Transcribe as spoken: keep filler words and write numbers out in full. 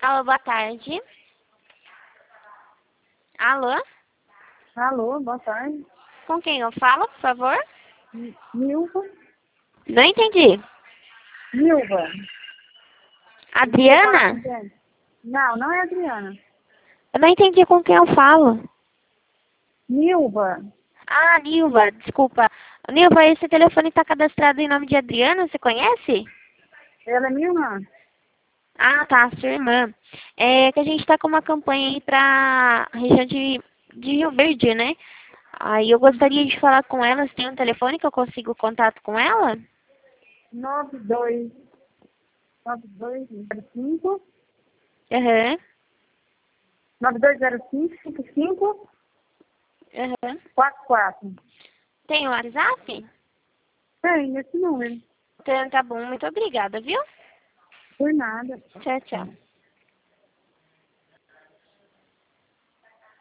Alô, boa tarde. Alô? Alô, boa tarde. Com quem eu falo, por favor? Milva. Não entendi. Milva. Adriana? Não, não é Adriana. Eu não entendi com quem eu falo. Milva. Ah, Nilva, desculpa. Nilva, esse telefone está cadastrado em nome de Adriana, você conhece? Ela é minha irmã. Ah, tá, sua irmã. É que a gente está com uma campanha aí para a região de, de Rio Verde, né? Aí eu gostaria de falar com ela, se tem um telefone que eu consigo contato com ela? nove dois nove dois zero cinco Aham. nove dois zero cinco cinco cinco Aham. quatro quatro. Tem o WhatsApp? Tem esse número. Então tá bom, muito obrigada, viu? Por nada. Tchau, tchau.